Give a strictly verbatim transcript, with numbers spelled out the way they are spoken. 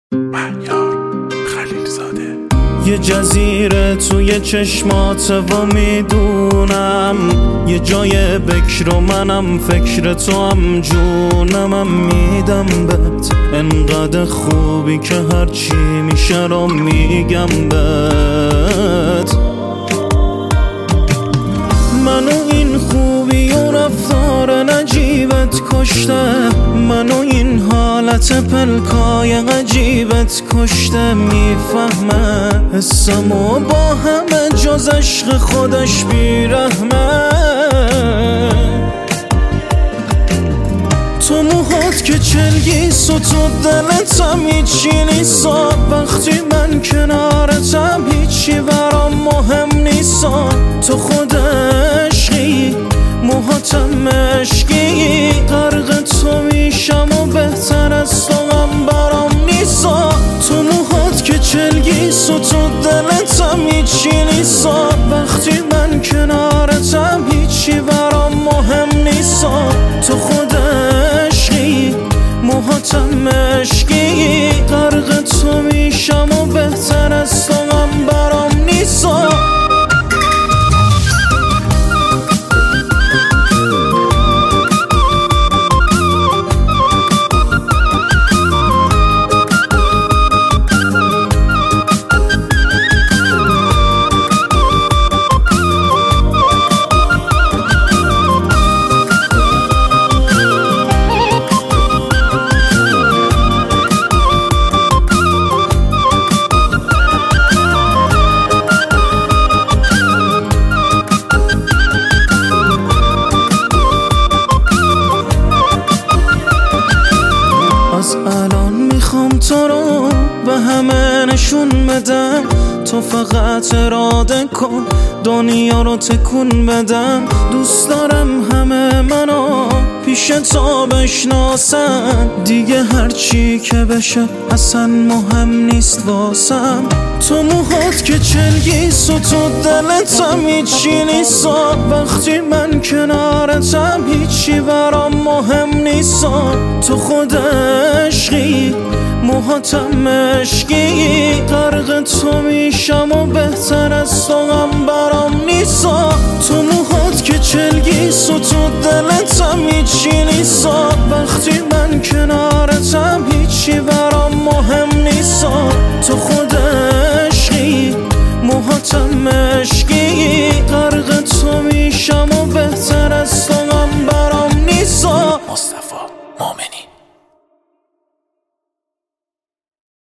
مهیار خلیلزاده. یه جزیره توی چشمات و میدونم یه جای بکر و منم فکر تو هم جونمم میدم بهت انقدر خوبی که هرچی میشه رو میگم بهت. منو این خوبی و رفتار نجیبت کشته، منو این حالت پلکای عجیبت کشته. میفهمه حسمو با همه جز عشق خودش بیرحمه. تو موهات که چلگیس و تو دلتم هیچی نیستا، وقتی من کنارتم هیچی برام مهم نیستا. تو خود عشقی موهاتم مشکی، غرق تو میشم و بهتر از تو هم برام نیستا. تو موهات که چلگیس و تو دلتم هیچی نیستا، وقتی من کنارتم هیچی برام مهم نیستا. تو خود عشقی موهاتم مشکی، غرق تو میشم و بهتر از تو هم برام نیستا. از الان میخوام تو رو به همه نشون بدم، تو فقط اراده کن دنیا رو تکون بدم. دوست دارم همه منو پیش تو بشناسن، دیگه هرچی که بشه اصلا مهم نیست واسم. تو موهات که چلگیس و تو دلتم هیچی نیستا، وقتی من کنارتم هیچی برام مهم نیستا. تو خود عشقی موهاتم مشکی، غرق تو میشم و بهتر از تو هم برام نیستا. تو موهات که چلگیس و تو دلتم هیچی نیستا، وقتی من کنارتم هیچی برام مهم نیستا. تو خود عشقی موهاتم